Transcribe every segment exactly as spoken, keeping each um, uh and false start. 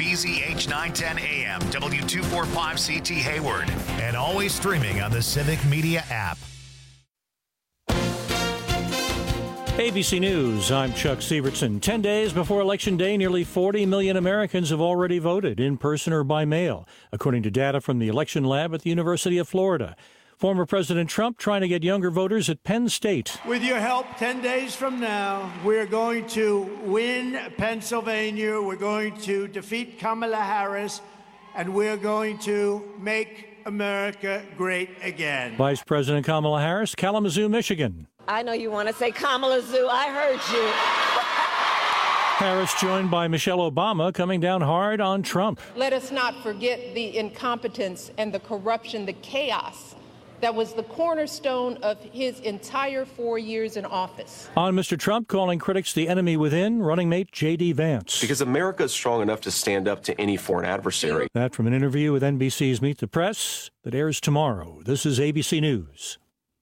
K Z H nine ten A M, W two forty-five C T Hayward, and always streaming on the Civic Media app. A B C News, I'm Chuck Sievertson. Ten days before Election Day, nearly forty million Americans have already voted, in person or by mail, according to data from the Election Lab at the University of Florida. Former President Trump trying to get younger voters at Penn State. With your help, ten days from now, we're going to win Pennsylvania, we're going to defeat Kamala Harris, and we're going to make America great again. Vice President Kamala Harris, Kalamazoo, Michigan. I know you want to say Kamala Zoo. I heard you. Harris joined by Michelle Obama, coming down hard on Trump. Let us not forget the incompetence and the corruption, the chaos that was the cornerstone of his entire four years in office. On Mister Trump, calling critics the enemy within, running mate J D. Vance. Because America is strong enough to stand up to any foreign adversary. That from an interview with N B C's Meet the Press that airs tomorrow. This is A B C News.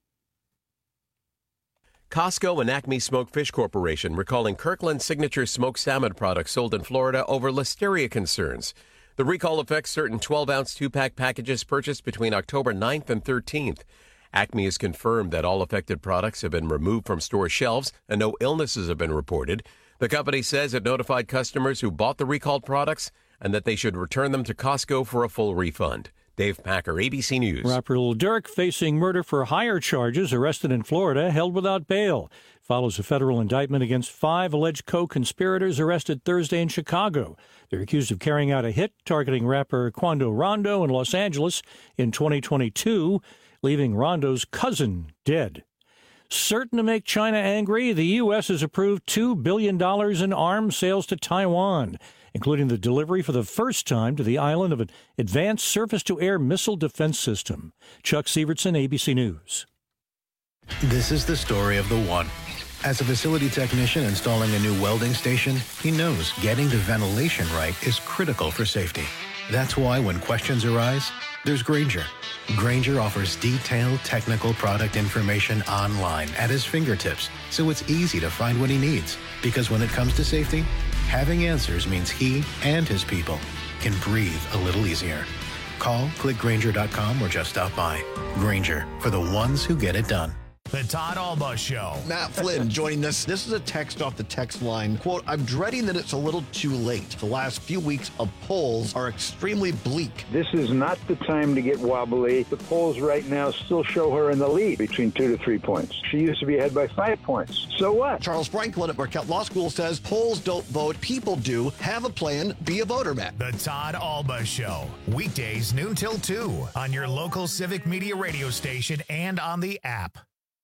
Costco and Acme Smoked Fish Corporation recalling Kirkland Signature smoked salmon products sold in Florida over listeria concerns. The recall affects certain twelve-ounce two-pack packages purchased between October ninth and thirteenth. Acme has confirmed that all affected products have been removed from store shelves and no illnesses have been reported. The company says it notified customers who bought the recalled products and that they should return them to Costco for a full refund. Dave Packer, A B C News. Rapper Lil Durk facing murder for hire charges, arrested in Florida, held without bail. Follows a federal indictment against five alleged co-conspirators arrested Thursday in Chicago. They're accused of carrying out a hit targeting rapper Quando Rondo in Los Angeles in twenty twenty-two, leaving Rondo's cousin dead. Certain to make China angry, the U S has approved two billion dollars in arms sales to Taiwan, including the delivery for the first time to the island of an advanced surface-to-air missile defense system. Chuck Sievertson, A B C News. This is the story of the one. As a facility technician installing a new welding station, he knows getting the ventilation right is critical for safety. That's why when questions arise, there's Grainger. Grainger offers detailed technical product information online at his fingertips, so it's easy to find what he needs. Because when it comes to safety, having answers means he and his people can breathe a little easier. Call, click Grainger dot com, or just stop by. Grainger, for the ones who get it done. The Todd Alba Show. Matt Flynn joining us. This is a text off the text line. Quote, I'm dreading that it's a little too late. The last few weeks of polls are extremely bleak. This is not the time to get wobbly. The polls right now still show her in the lead between two to three points. She used to be ahead by five points. So what? Charles Franklin at Marquette Law School says polls don't vote, people do. Have a plan, be a voter, Matt. The Todd Alba Show. Weekdays noon till two on your local Civic Media radio station and on the app.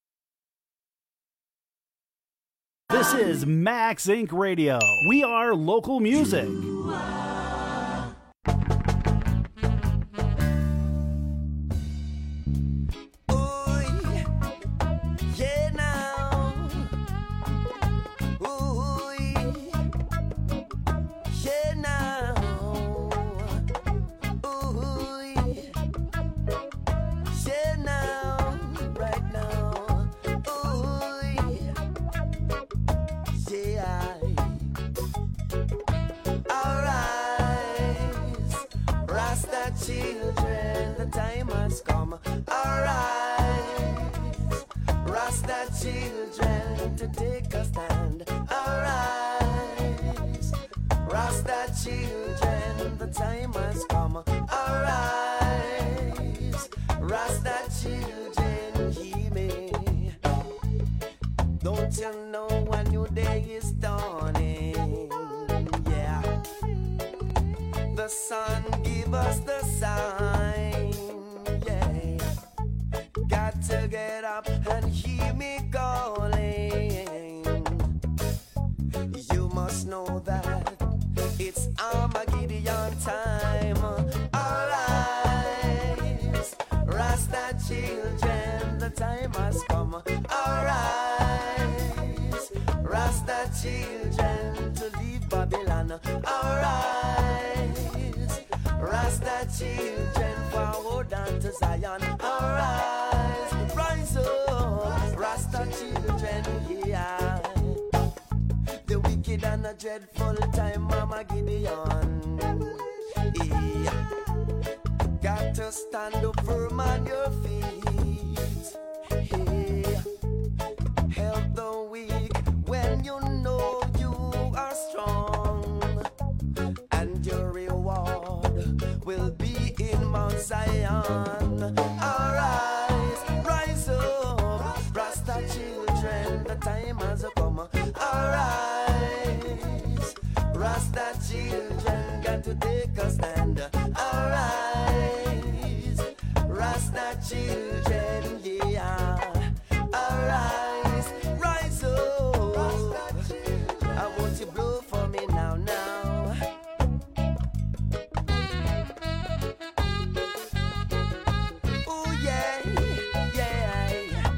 This is Max Inc Radio. We are local music. Children, the time has come. Arise, Rasta children, to take a stand. Arise, Rasta children, the time has come. Arise, Rasta children, hear me. Don't you know a new day is dawning? Yeah, the sun give us the sign, yeah. Got to get up and hear me calling. You must know that it's Armageddon time. Arise, Rasta children, the time has come. Arise, Rasta children, to leave Babylon. Arise, Rasta children, forward unto Zion. Arise, rise up, Rasta children, yeah. The wicked and a dreadful time, Mama Gideon. to stand up firm on your feet. Hey, help the weak when you know you are strong, and your reward will be in Mount Zion. Arise, rise up, Rasta children, the time has come. Arise, Rasta children, got to take a stand. Arise, Rasta children, yeah. Arise, rise up. I want you blow for me now, now. Oh yeah, yeah.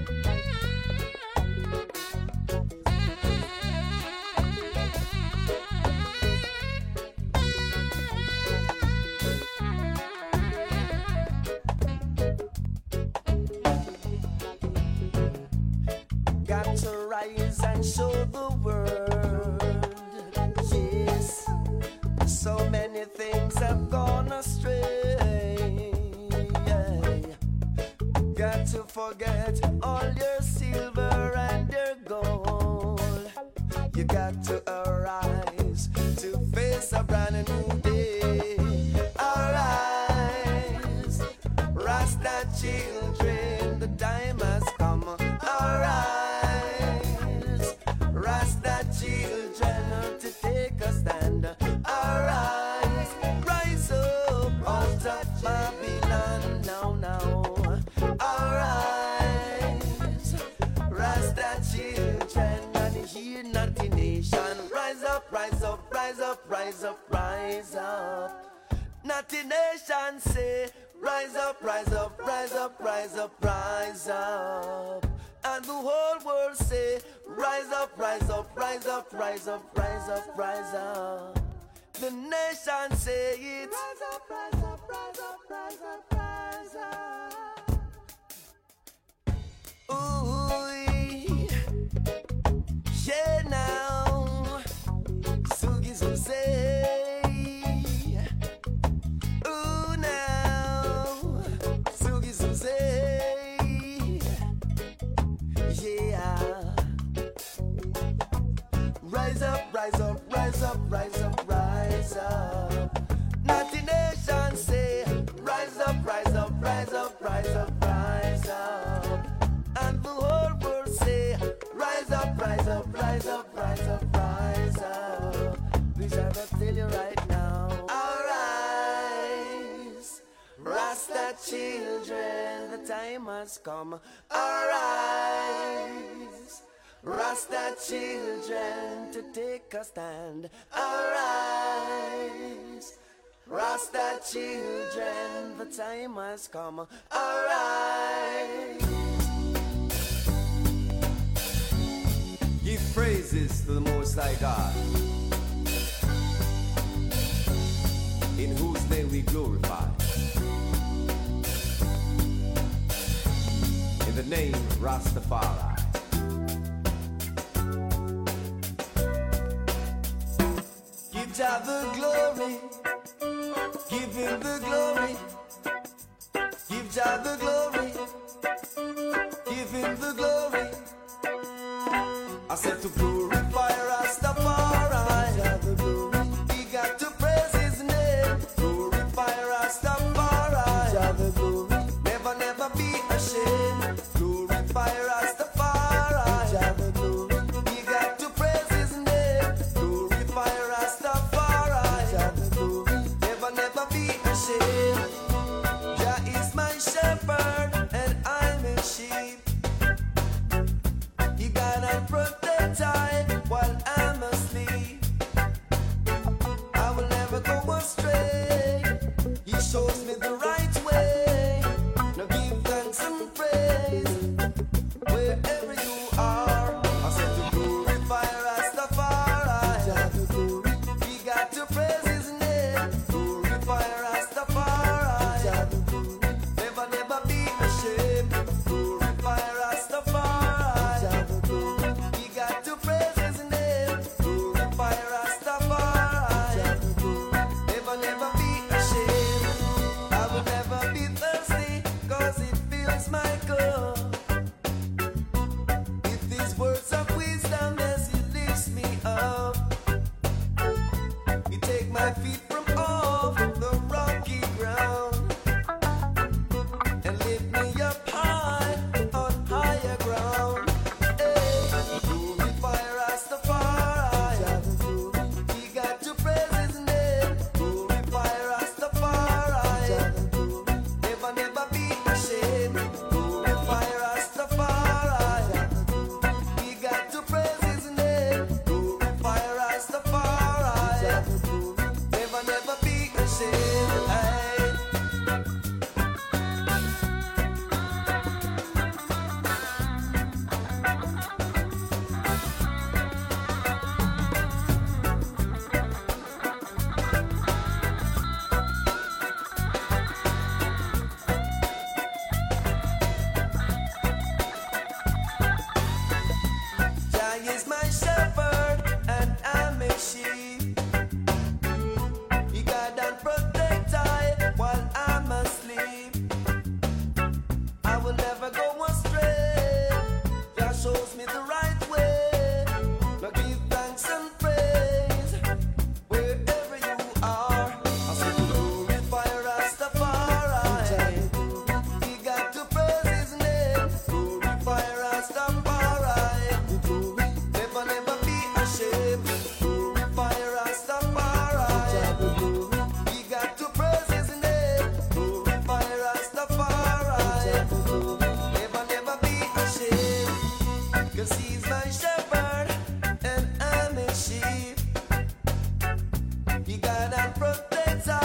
Got to rise and show the world. Yes, so many things have gone astray. Got to forget all your silver and your gold. You got to arise to face a brand new day. Arise, Rasta children, the time has come. Arise, Rasta children, to take a stand. Arise, rise up out of Babylon now, now. Arise, Rasta children, and hear not the nation. Rise up, rise up, rise up, rise up, rise up. Not the nation say, rise up, rise up, rise up, rise up, rise up. And the whole world say, rise up, rise up, rise up, rise up, rise up, rise up. The nation say it. Rise up, rise up, rise up, rise up, rise up. Ooh, yeah now. Sugi say. Ooh now. Sugi say. Yeah. Rise up, rise up, rise up, rise up, rise up. Not the nation say, rise up, rise up, rise up, rise up, rise up. And the whole world say, rise up, rise up, rise up, rise up, rise up. We shall not tell you right now. Arise, Rasta children, the time has come. Arise, Rasta children, to take a stand. Arise, Rasta children, the time has come. Arise. Give praises to the Most High God, in whose name we glorify. In the name Rastafari. Give Jah the glory, give him the glory. Give Jah the glory, give him the glory. I said to glorify Rastafari, Jah the glory. We got to praise his name. Glorify Rastafari, Jah the glory. Never, never be ashamed. Glorify Rastafari, Jah the glory. We got to praise his name. Glorify Rastafari, Jah the glory. Never, never be ashamed.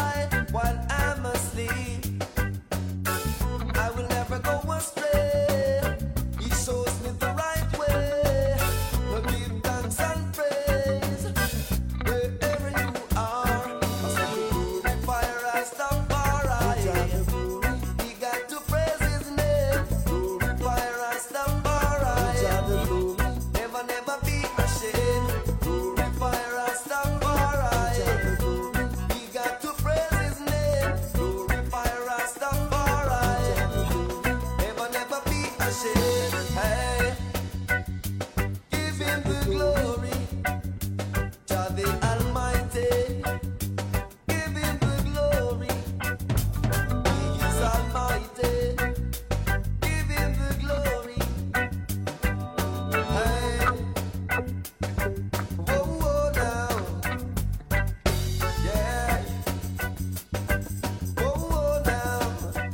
guide while I'm asleep. I will never go astray. He shows me the right way. We'll give thanks and praise wherever you are. I said to glorify Rastafari. He got to praise his name. Glorify Rastafari. Never, never be ashamed. Glorify Rastafari. He got to praise his name. Glorify Rastafari. Never, never be ashamed. Hey, give him the glory. Jah the Almighty. Give him the glory. He is Almighty. Give him the glory. Hey, whoa, whoa now. Yeah. Whoa, whoa now.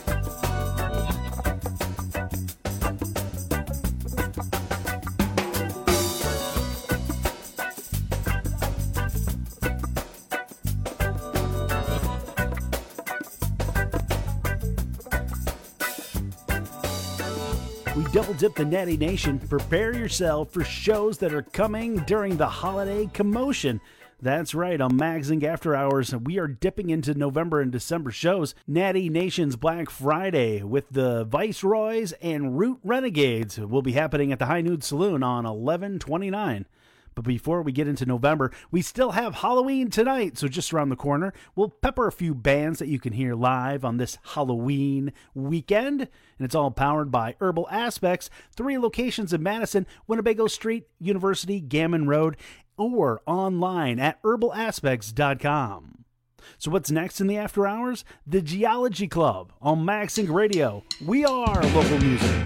We double dip the Natty Nation. Prepare yourself for shows that are coming during the holiday commotion. That's right, on Magazine After Hours, we are dipping into November and December shows. Natty Nation's Black Friday with the Viceroys and Root Renegades will be happening at the High Nude Saloon on eleven twenty-nine. But before we get into November, we still have Halloween tonight, so just around the corner, we'll pepper a few bands that you can hear live on this Halloween weekend. And it's all powered by Herbal Aspects, three locations in Madison, Winnebago Street, University, Gammon Road, or online at herbal aspects dot com. So what's next in the After Hours? The Geology Club on MagSync Radio. We are local music.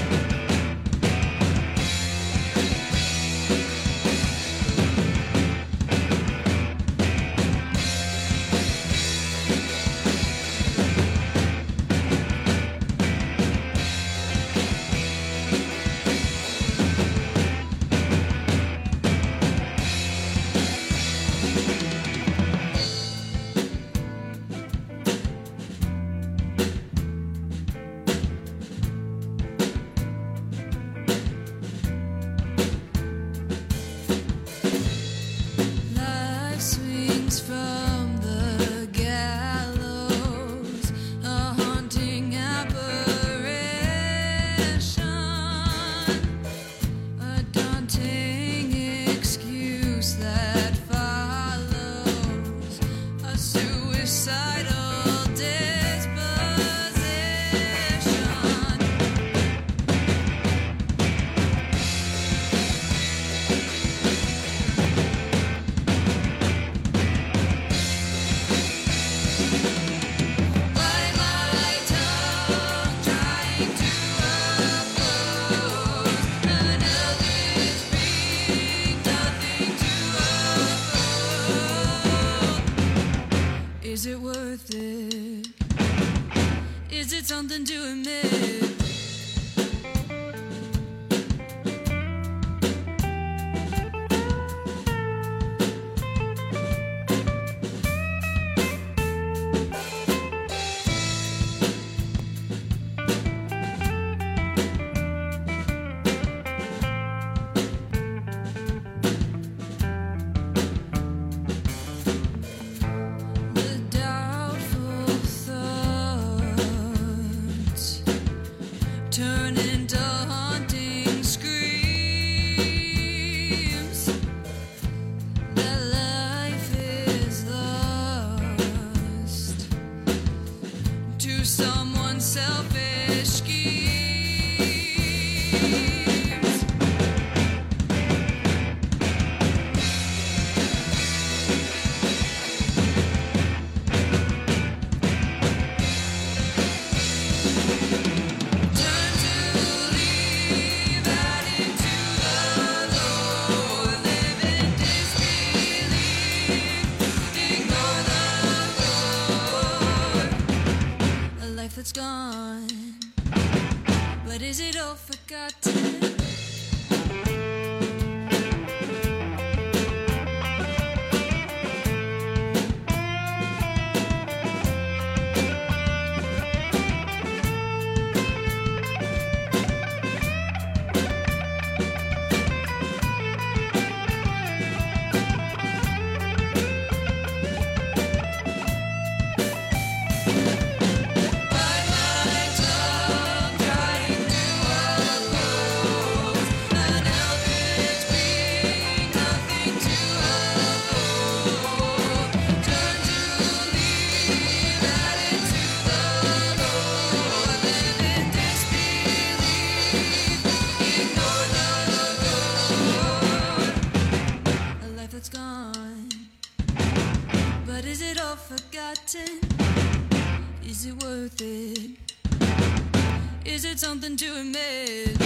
Life swings from the gallows, a haunting apparition, a daunting excuse that follows, a suicidal disposition. Bite my tongue, trying to oppose an eldritch being, nothing to uphold. Is it worth it? Is it something to admit? The doubtful thoughts turn into haunting screams that life is lost to someone selfish schemes. Turn to leave out into the Lord, live in disbelief, ignore the Lord. A life that's gone gotten? Is it worth it? Is it something to admit?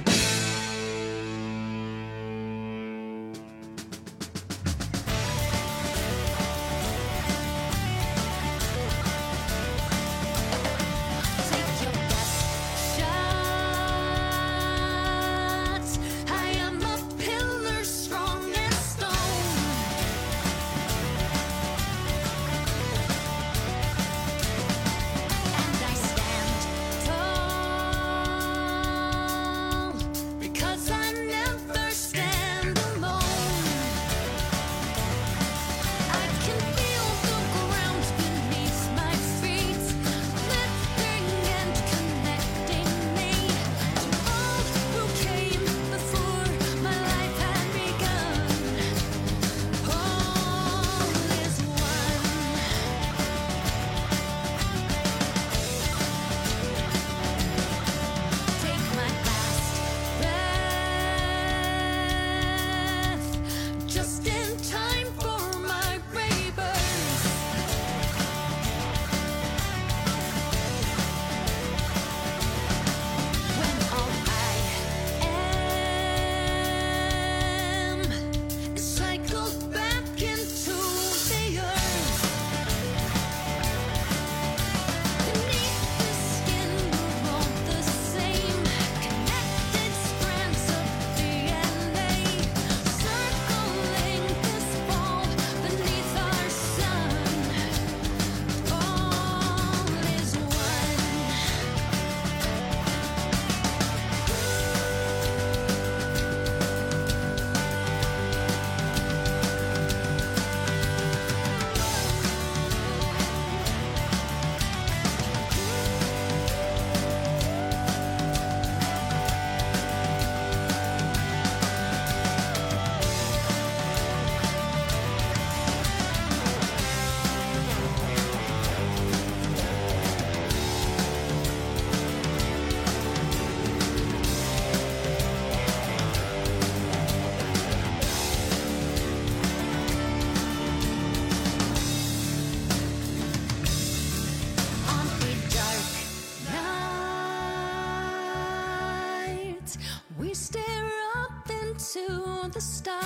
the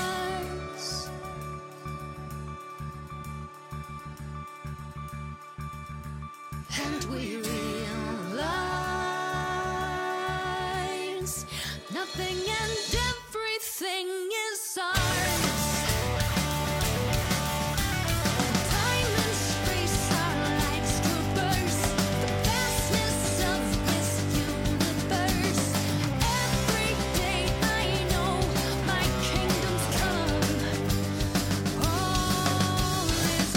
stars. And we realize nothing and everything is ours. Time and space are like troopers, the vastness of this universe. Every day I know my kingdom's come. All is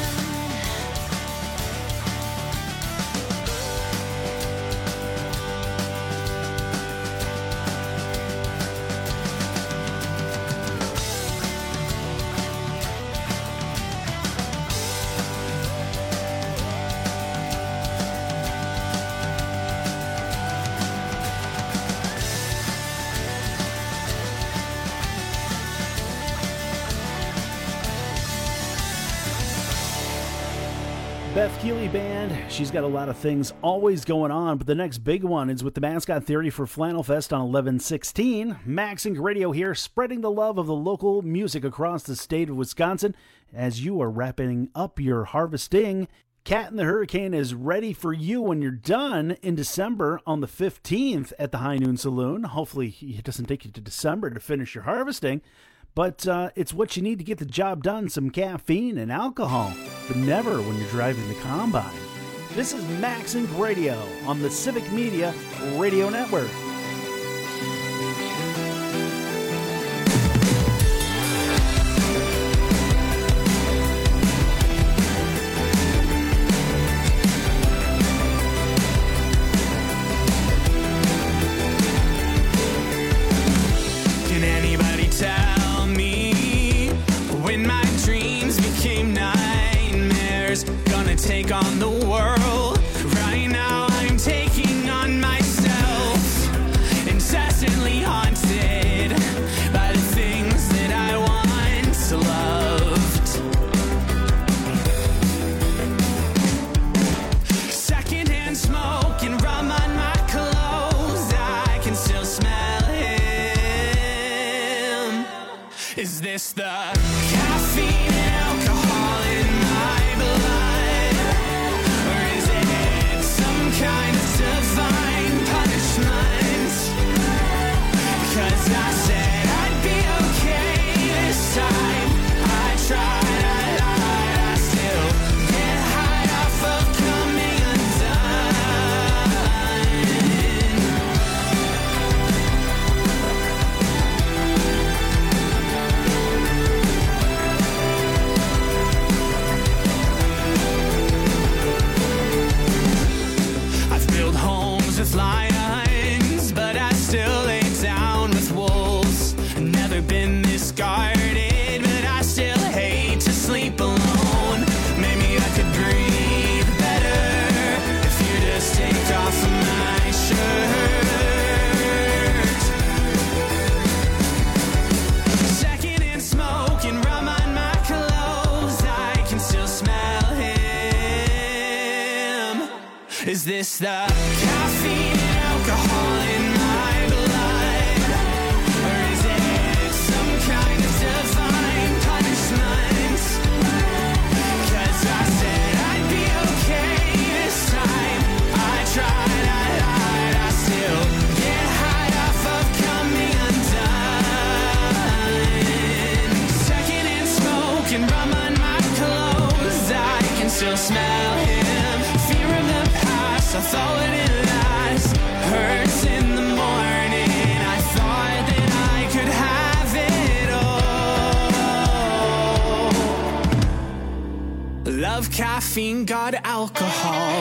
Beth Keeley Band, she's got a lot of things always going on, but the next big one is with the Mascot Theory for Flannel Fest on eleven sixteen. Maxing Radio here, spreading the love of the local music across the state of Wisconsin as you are wrapping up your harvesting. Cat and the Hurricane is ready for you when you're done in December on the fifteenth at the High Noon Saloon. Hopefully it doesn't take you to December to finish your harvesting. But uh, it's what you need to get the job done, some caffeine and alcohol, but never when you're driving the combine. This is Maxing Radio on the Civic Media Radio Network. Can anybody tell when my dreams became nightmares? Gonna take on the world. Right now I'm taking on myself. Incessantly haunted by the things that I once loved. this the caffeine and alcohol in my blood? Or is it some kind of divine punishment? 'Cause I said I'd be okay this time. I tried, I lied, I still get high off of coming with lions, but I still lay down with wolves. Never been this guarded, but I still hate to sleep alone. Maybe I could breathe better if you just take off my shirt. Second in smoke and rum on my clothes, I can still smell him. Is this the caffeine and alcohol in my blood? Or is it some kind of divine punishment? 'Cause I said I'd be okay this time. I tried, I lied, I still get high off of coming undone. Second in smoke and rum on my clothes, I can still smell him. Fear of the past, I thought it last. Hurts in the morning, I thought that I could have it all. Love caffeine, got alcohol.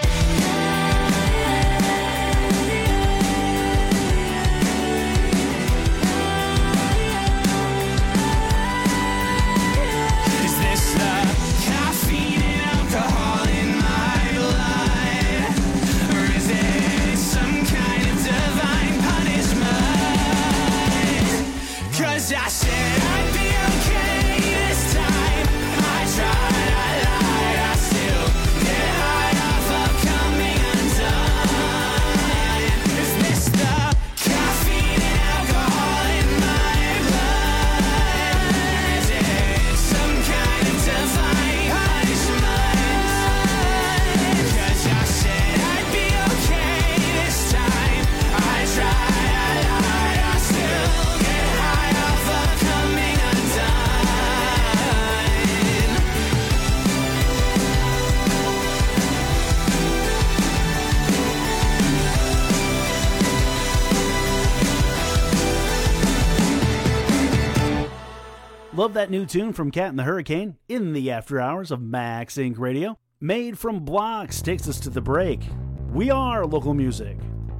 Is this the caffeine and alcohol in my blood? Or is it some kind of divine punishment? 'Cause I said I'd be okay this time. I tried, I lied, I still get high off of coming undone. Is this the caffeine and alcohol in my blood? Is it some kind of divine punishment? 'Cause I said I'd be okay this time. I tried, I lied, I still get high off of coming undone. Love that new tune from Cat and the Hurricane in the after hours of Max Inc Radio. Made from Blocks takes us to the break. We are local music.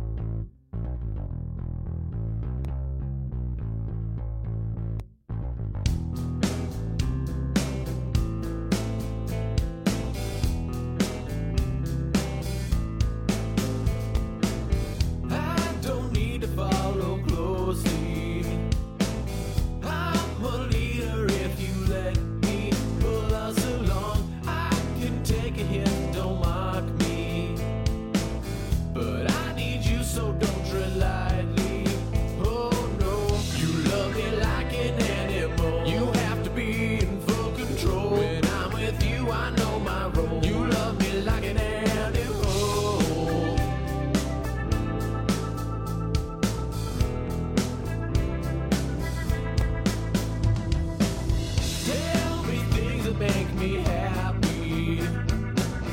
I don't need to follow closely. I'm a leader if you let me pull us along. I can take a hit, don't mock me. But I need you, so don't tread lightly. Oh no, you love me like an animal. You have to be in full control. When I'm with you, I know my role. You love me like an animal. Tell me things that make me happy.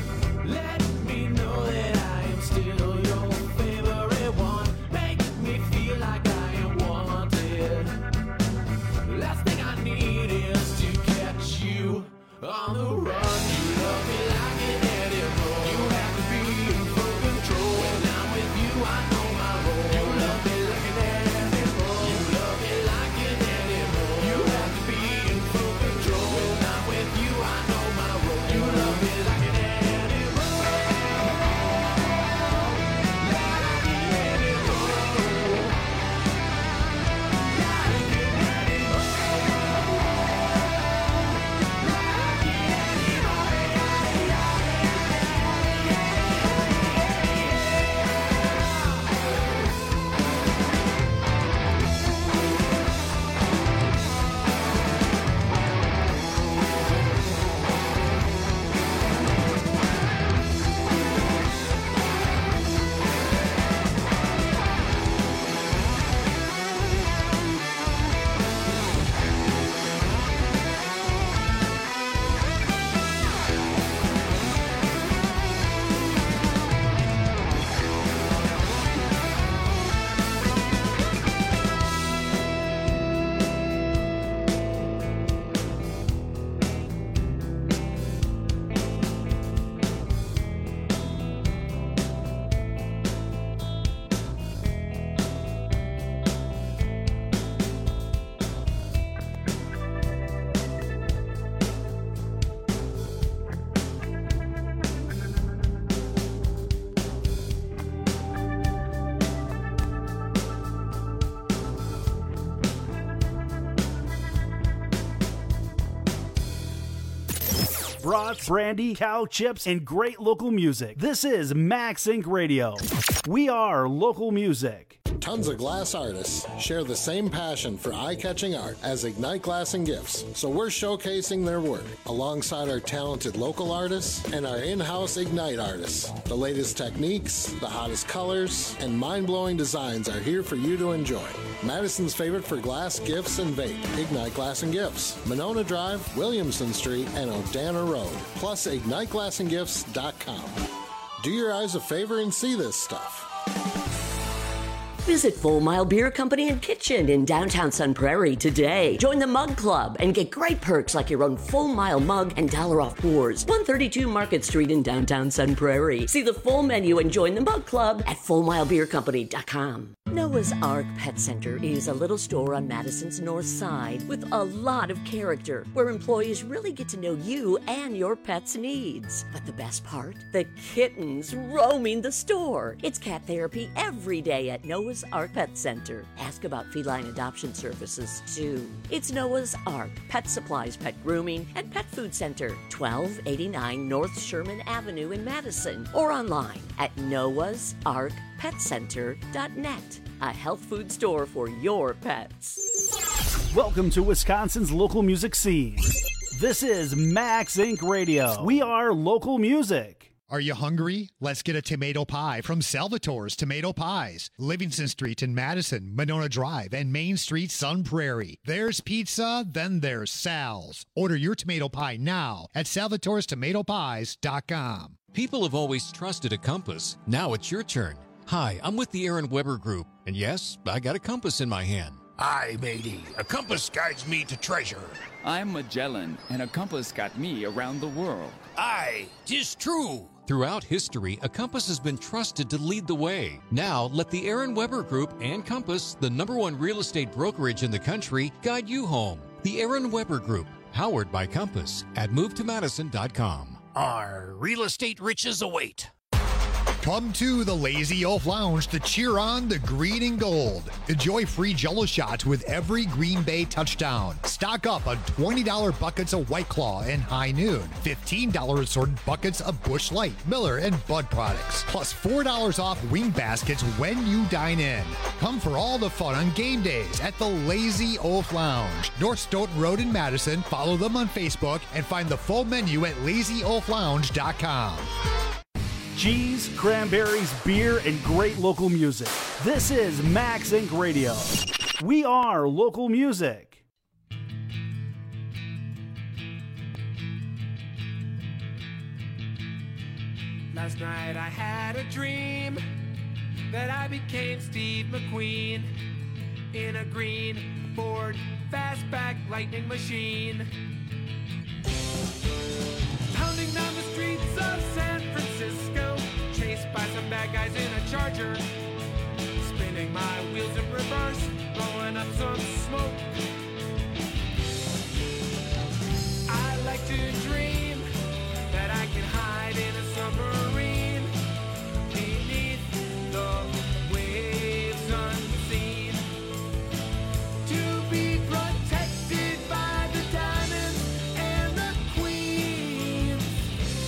brats, brandy, cow chips, and great local music. This is Max Incorporated. Radio. We are local music. Tons of glass artists share the same passion for eye-catching art as Ignite Glass and Gifts, so we're showcasing their work alongside our talented local artists and our in-house Ignite artists. The latest techniques, the hottest colors, and mind-blowing designs are here for you to enjoy. Madison's favorite for glass, gifts, and vape, Ignite Glass and Gifts, Monona Drive, Williamson Street, and Odana Road, plus ignite glass and gifts dot com. Do your eyes a favor and see this stuff. Visit Full Mile Beer Company and Kitchen in downtown Sun Prairie today. Join the Mug Club and get great perks like your own Full Mile mug and dollar off pours. one thirty-two Market Street in downtown Sun Prairie. See the full menu and join the Mug Club at full mile beer company dot com. Noah's Ark Pet Center is a little store on Madison's north side with a lot of character where employees really get to know you and your pet's needs. But the best part? The kittens roaming the store. It's cat therapy every day at Noah's Ark Pet Center. Ask about feline adoption services too. It's Noah's Ark Pet Supplies, Pet Grooming, and Pet Food Center, twelve eighty-nine North Sherman Avenue in Madison, or online at noahs ark pet center dot net. A health food store for your pets. Welcome to Wisconsin's local music scene. This is Max Incorporated. Radio. We are local music. Are you hungry? Let's get a tomato pie from Salvatore's Tomato Pies. Livingston Street in Madison, Monona Drive, and Main Street, Sun Prairie. There's pizza, then there's Sal's. Order your tomato pie now at salvatores tomato pies dot com. People have always trusted a compass. Now it's your turn. Hi, I'm with the Aaron Weber Group, and yes, I got a compass in my hand. Aye, matey. A compass guides me to treasure. I'm Magellan, and a compass got me around the world. Aye, 'tis true. Throughout history, a compass has been trusted to lead the way. Now, let the Aaron Weber Group and Compass, the number one real estate brokerage in the country, guide you home. The Aaron Weber Group, powered by Compass, at move to madison dot com. Our real estate riches await. Come to the Lazy Oaf Lounge to cheer on the green and gold. Enjoy free Jell-O shots with every Green Bay touchdown. Stock up on twenty dollars buckets of White Claw and High Noon. fifteen dollars assorted buckets of Busch Light, Miller, and Bud products. Plus four dollars off wing baskets when you dine in. Come for all the fun on game days at the Lazy Oaf Lounge. North Stoughton Road in Madison. Follow them on Facebook and find the full menu at lazy oaf lounge dot com. Cheese, cranberries, beer, and great local music. This is Max Incorporated. Radio. We are local music. Last night I had a dream that I became Steve McQueen in a green Ford fastback lightning machine. Pounding down the streets of San Francisco, chased by some bad guys in a Charger, spinning my wheels in reverse, blowing up some smoke. I like to dream that I can hide in a submarine beneath the waves unseen, to be protected by the diamonds and the queens.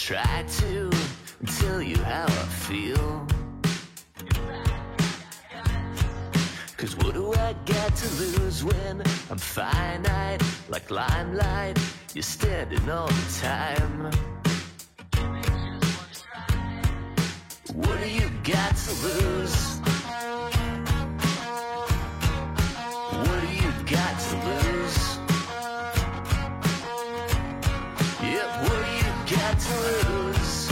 try to tell you how I feel. Cause what do I got to lose when I'm finite, like limelight, you're standing all the time. What do you got to lose? What do you got to lose? Yep, what do you got to lose?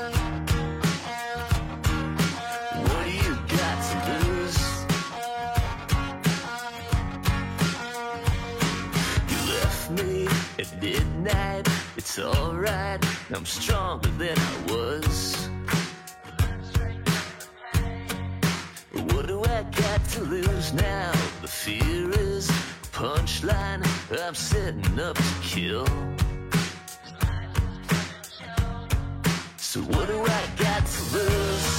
What do you got to lose? You left me at midnight, it's alright, I'm stronger than I was. What do I got to lose now? The fear is punchline, I'm setting up to kill. So what do I got to lose?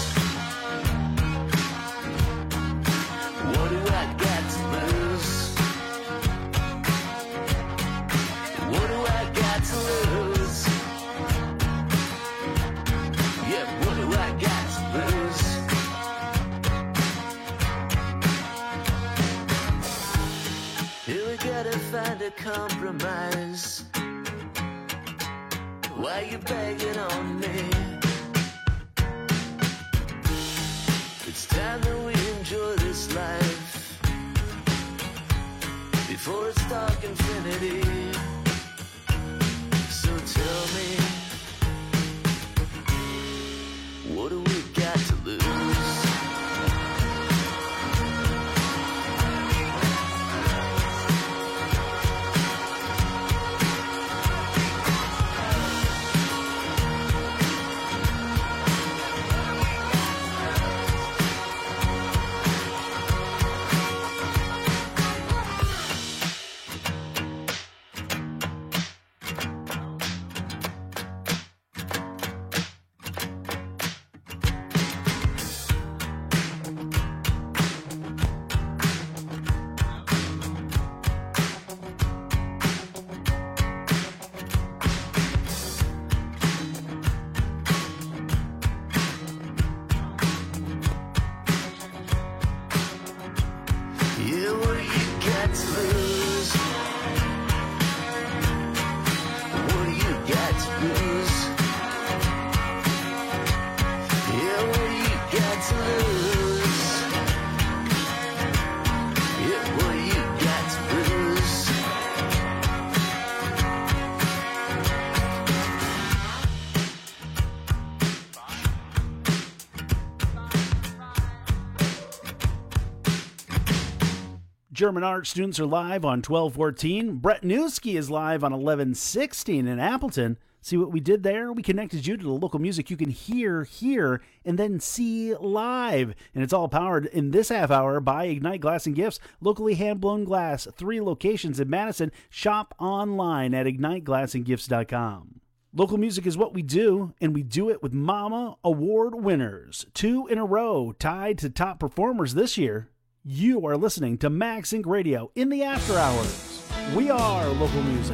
What do I got to lose? What do I got to lose? Yeah, what do I got to lose? Here we gotta find a compromise. Why you begging on me? It's time that we enjoy this life before it's dark infinity. So tell me, what do we got to lose? Yeah, what do you got to lose? What do you got to lose? Yeah, what do you got to lose? Yeah, what do you got to lose? German art students are live on twelve fourteen. Brett Newski is live on eleven sixteen in Appleton. See what we did there? We connected you to the local music you can hear here and then see live. And it's all powered in this half hour by Ignite Glass and Gifts. Locally hand-blown glass, three locations in Madison. Shop online at ignite glass and gifts dot com. Local music is what we do, and we do it with Mama Award winners. Two in a row, tied to top performers this year. You are listening to MagSync Radio in the after hours. We are local music.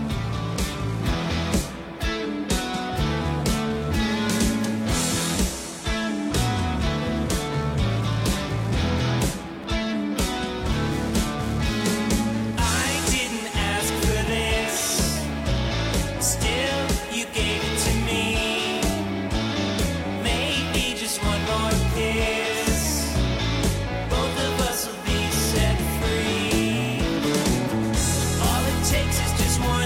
I didn't ask for this, still you gave it to me. Maybe just one more kiss, both of us will be set free. All it takes is just one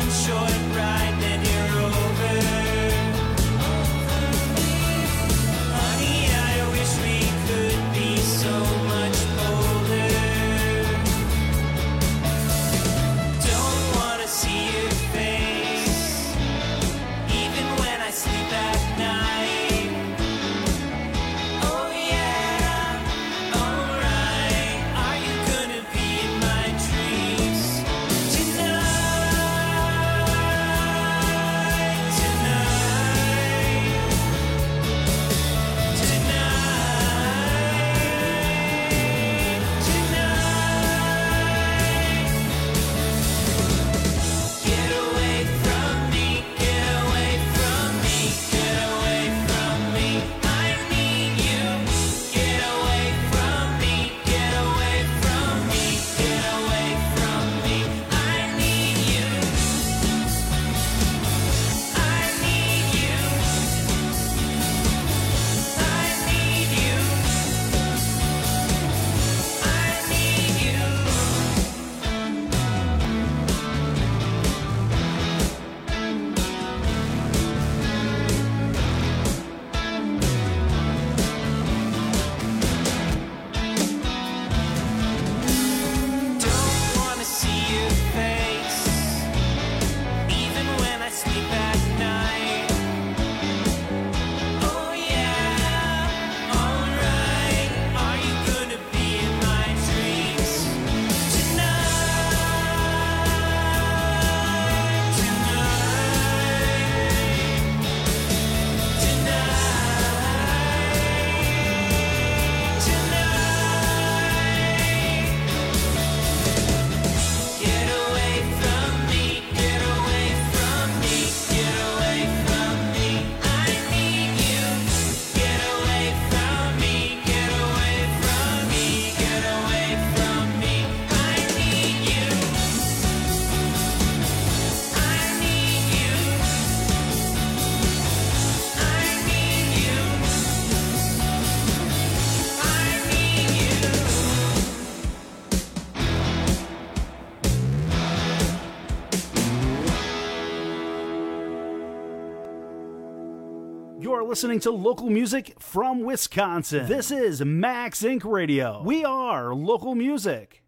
You're listening to local music from Wisconsin. This is Max Incorporated. Radio. We are local music.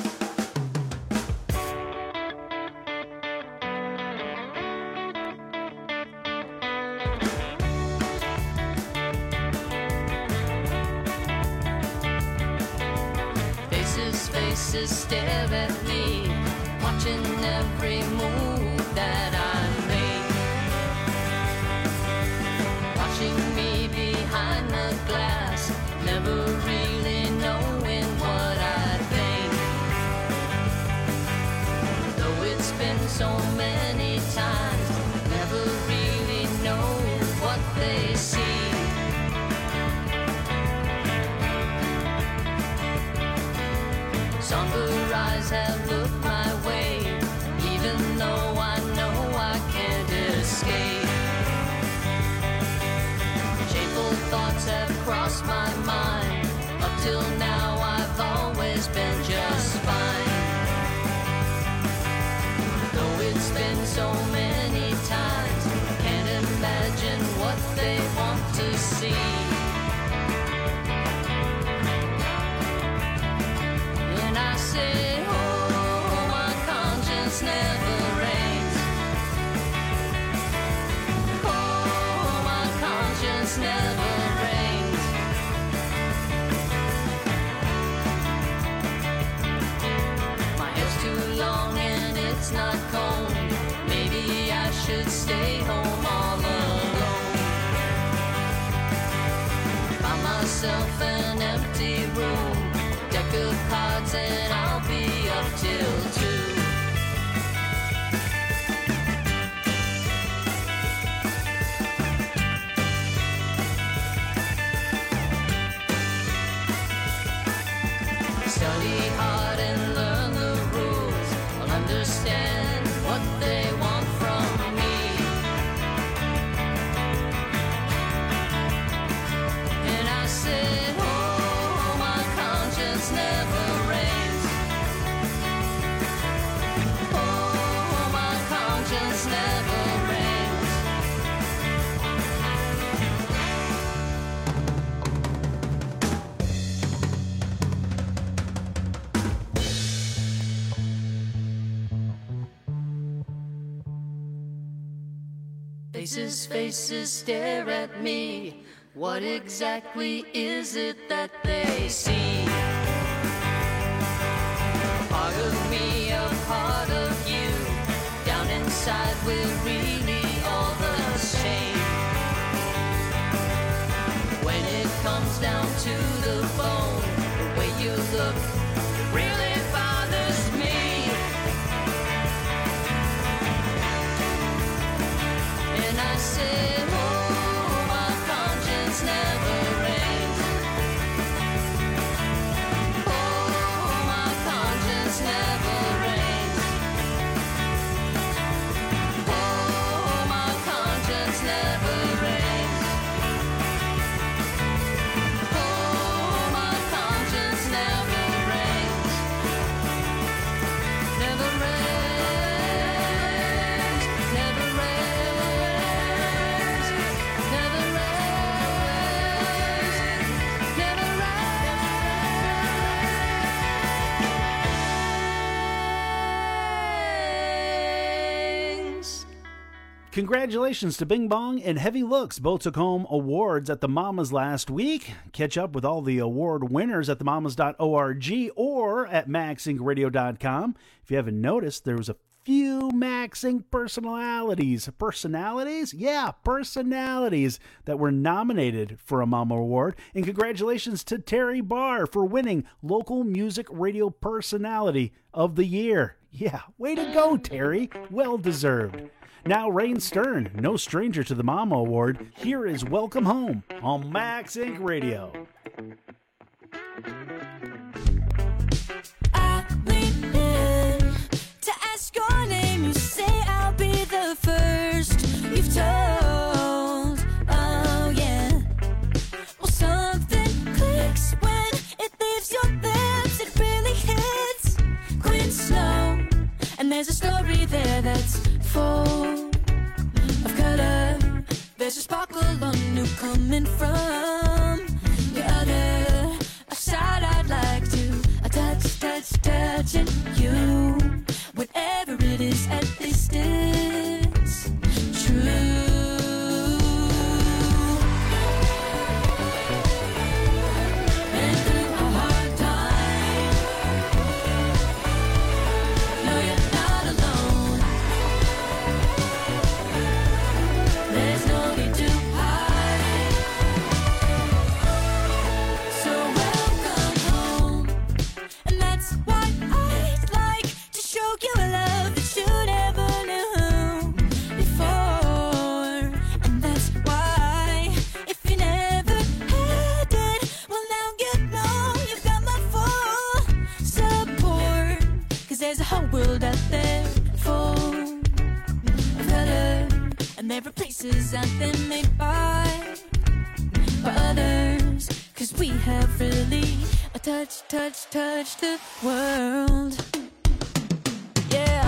Faces, faces stare at me, watching every move that I make. Watching me behind the glass, never really knowing what I think. Though it's been so many times, never really know what they see. Somber eyes have looked my way, even though I know I can't escape. Shameful thoughts have crossed my mind. Up till now I've always been just fine. Though it's been so many times, I can't imagine what they want to see. And I say, oh, my conscience never reigns. Oh, my conscience never reigns. My hair's too long and it's not combed. Maybe I should stay home all alone. Find myself an empty room, deck of cards, and I'll be up till two. Study hard and learn the rules. I'll understand what they want from me. And I said, oh, my conscience never reigns. Oh, my conscience never reigns. Faces, faces stare at me. What exactly is it that they see? A part of me, a part of you. Down inside we're really all the same. When it comes down to the bone, the way you look really bothers me. And I said, oh, my conscience never reigns. Oh, my conscience never reigns. Oh, my conscience never reigns. Oh, my conscience never reigns. Never reigns. Never reigns. Never reigns. Never reigns. Congratulations to Bing Bong and Heavy Looks. Both took home awards at the Mamas last week. Catch up with all the award winners at the mamas dot org or at max inc radio dot com. If you haven't noticed, there was a few Max Inc personalities. Personalities? Yeah, personalities that were nominated for a Mama Award. And congratulations to Terry Barr for winning Local Music Radio Personality of the Year. Yeah, way to go, Terry. Well deserved. Now, Rain Stern, no stranger to the Mama Award, here is Welcome Home on Max Inc Radio. To ask your name, you say I'll be the first you've told. Oh yeah. Well, something clicks when it leaves your lips. It really hits quite slow, and there's a story there that's full of color. There's a sparkle circle on you coming from the other side. I'd like to I touch, touch, touching you. Whatever it is, at least it's true. There are places out there made by, by others. Cause we have really a touch, touch, touch the world. Yeah.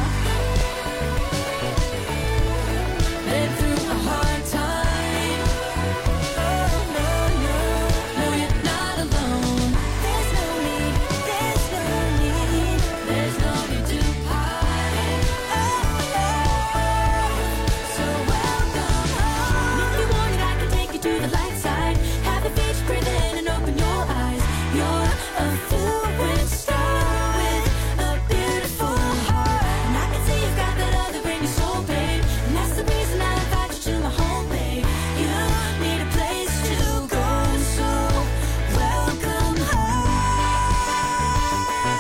Been through a hard time. Oh no, no, no, you're not alone. There's no need, there's no need, there's no need to hide. Oh no. So welcome home. If you want it, I can take you to the light side. Have a beach, breathe in and open your eyes. You're a fluid star with a beautiful heart. And I can see you've got that other in your soul, babe. And that's the reason I invite you to my home, babe. You need a place to go, so welcome home.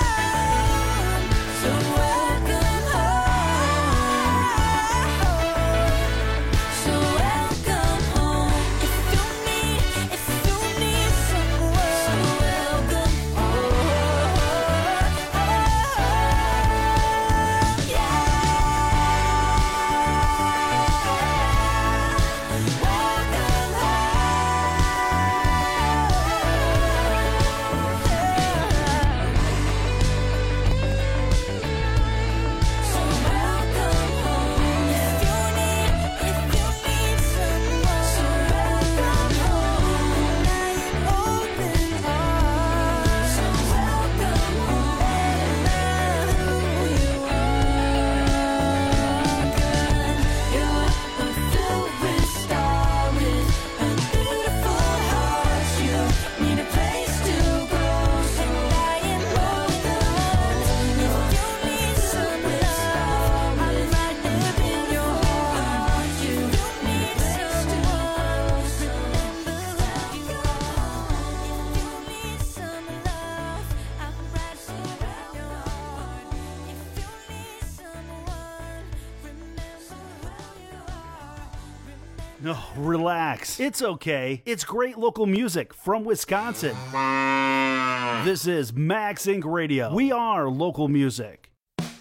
So welcome home. So welcome home. If you need, if you need someone, so welcome No, relax. It's okay. It's great local music from Wisconsin. This is Max Incorporated. Radio. We are local music.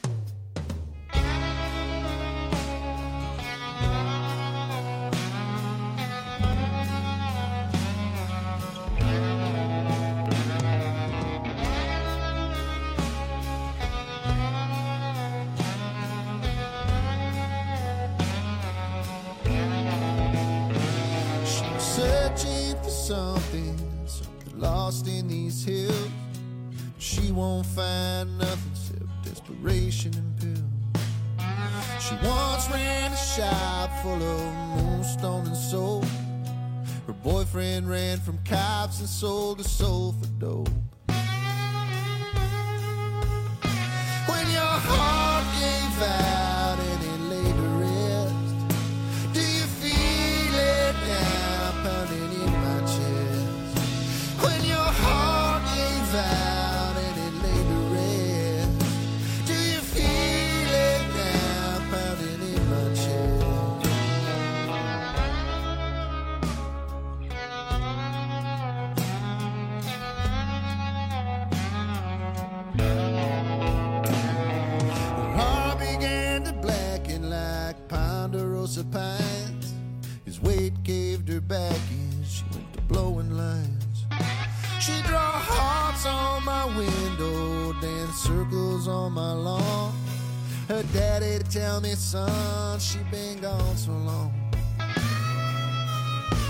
Searching for something, something lost in these hills. She won't find nothing except desperation and pills. She once ran a shop full of moonstone and soap. Her boyfriend ran from cops and sold her soul for dope. When your heart gave out and it laid to rest, do you feel it now pounding in my chest? When your heart gave out and it laid to rest, do you feel it now pounding in my Her heart began to blacken like ponderosa pines. His weight caved her back and she went to blowing lines. She'd draw hearts on my window, dance circles on my lawn. Her daddy'd tell me, son, she been gone so long.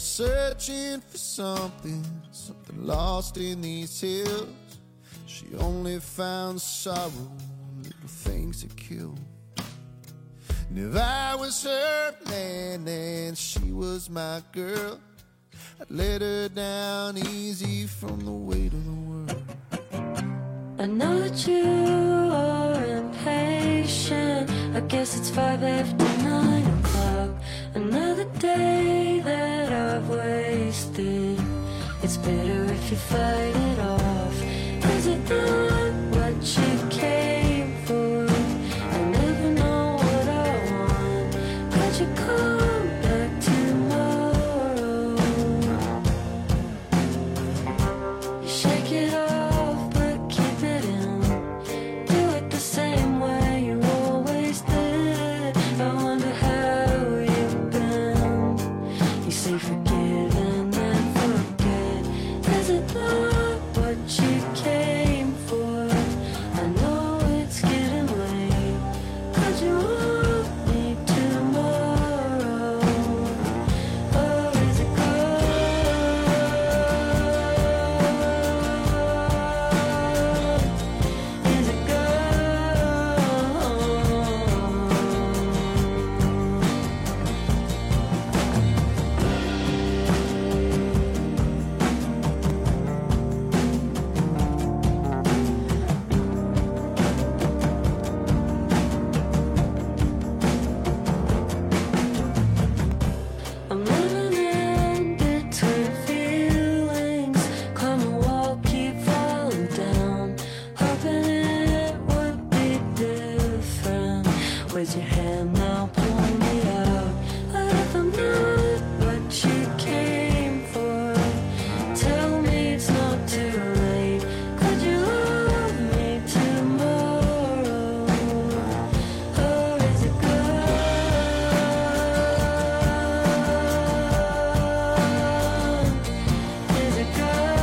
searching for something, something lost in these hills. She only found sorrow, little things that kill. And if I was her man and she was my girl, I'd let her down easy from the weight of the world. I know that you are impatient. I guess it's five after nine o'clock. Another day that I've wasted. It's better if you fight it off. Is it not what you came for? I never know what I want. Could you come back tomorrow? You shake it off, but keep it in. Do it the same way you always did. I wonder how you've been. You say forgive and then forget. Is it not what you came for? I know it's getting late. Could you want me tomorrow? Or is it gone? Is it I'm living in between feelings. Climb a wall, keep falling down. Hoping it would be different. Where's your hand now? Pull me out. What if I'm not what you came for? Tell me it's not too late. Could you love me tomorrow? Or is it gone? Is it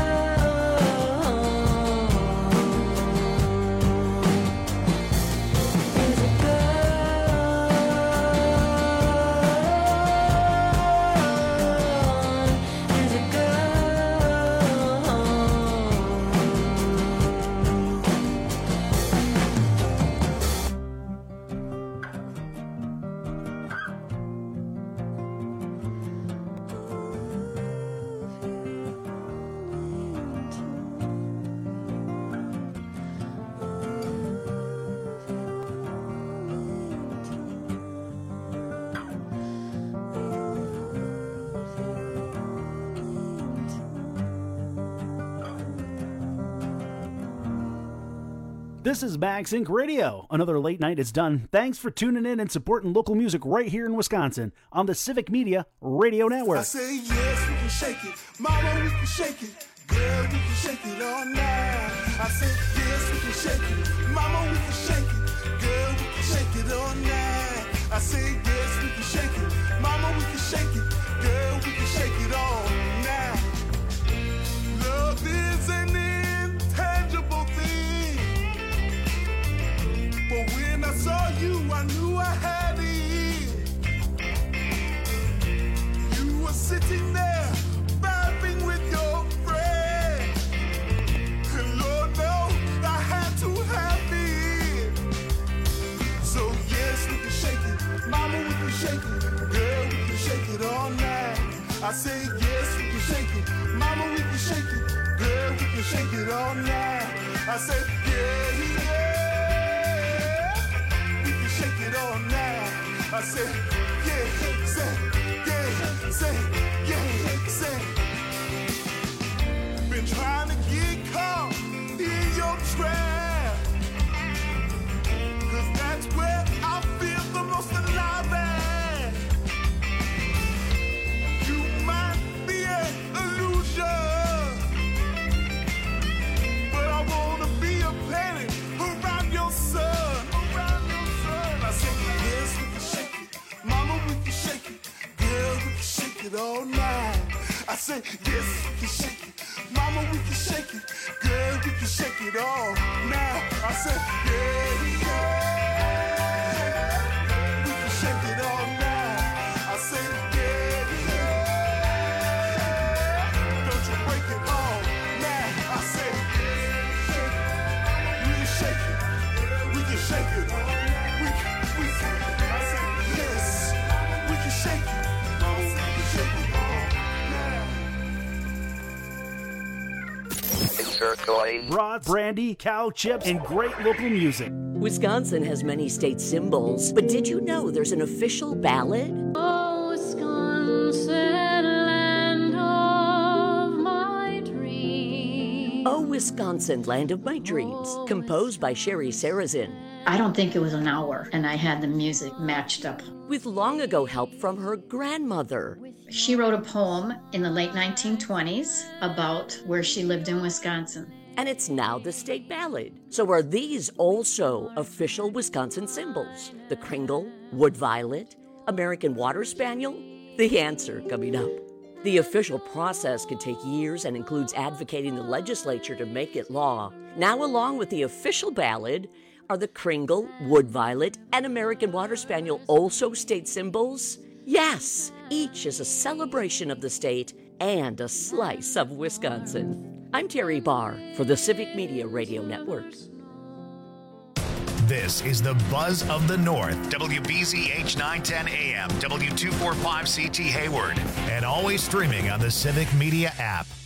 This is Max Inc Radio. Another late night is done. Thanks for tuning in and supporting local music right here in Wisconsin on the Civic Media Radio Network. I say yes, we can shake it. Mama, we can shake it. Girl, we can shake it all night. I say yes, we can shake it. Mama, we can shake it. Girl, we can shake it all night. I say yes, we can shake it. Mama, we can shake it. Girl, we can shake it all night. Love is an intangible thing. But when I saw you, I knew I had it. You were sitting there, vibing with your friend. And Lord knows I had to have it. So yes, we can shake it. Mama, we can shake it. Girl, we can shake it all night. I say yes, we can shake it. Mama, we can shake it. Girl, we can shake it all night. I say yeah, yeah. Shake it all night. I said, yeah, say, yeah, say, yeah, say. Been trying to get caught in your trap. Cause that's where I feel the most alive at. You might be an illusion, but I wanna be a planet around your sun. I say yes, we can shake it. Mama, we can shake it. Girl, we can shake it all night. I say yes, we can shake it. Mama, we can shake it. Girl, we can shake it all night. I say yeah, yeah. We can shake it all night. I say yeah, yeah. toys. Brats, brandy, cow chips, and great local music. Wisconsin has many state symbols, but did you know there's an official ballad? Oh, Wisconsin, land of my dreams. Oh, Wisconsin, Land of My Dreams, composed by Sherry Sarazin. I don't think it was an hour, and I had the music matched up. With long ago help from her grandmother. She wrote a poem in the late nineteen twenties about where she lived in Wisconsin. And it's now the state ballad. So are these also official Wisconsin symbols? The Kringle, Wood Violet, American Water Spaniel? The answer coming up. The official process can take years and includes advocating the legislature to make it law. Now, along with the official ballad, are the Kringle, Wood Violet, and American Water Spaniel also state symbols? Yes, each is a celebration of the state and a slice of Wisconsin. I'm Terry Barr for the Civic Media Radio Network. This is the Buzz of the North, W B Z H nine ten A M, W two forty-five C T Hayward, and always streaming on the Civic Media app.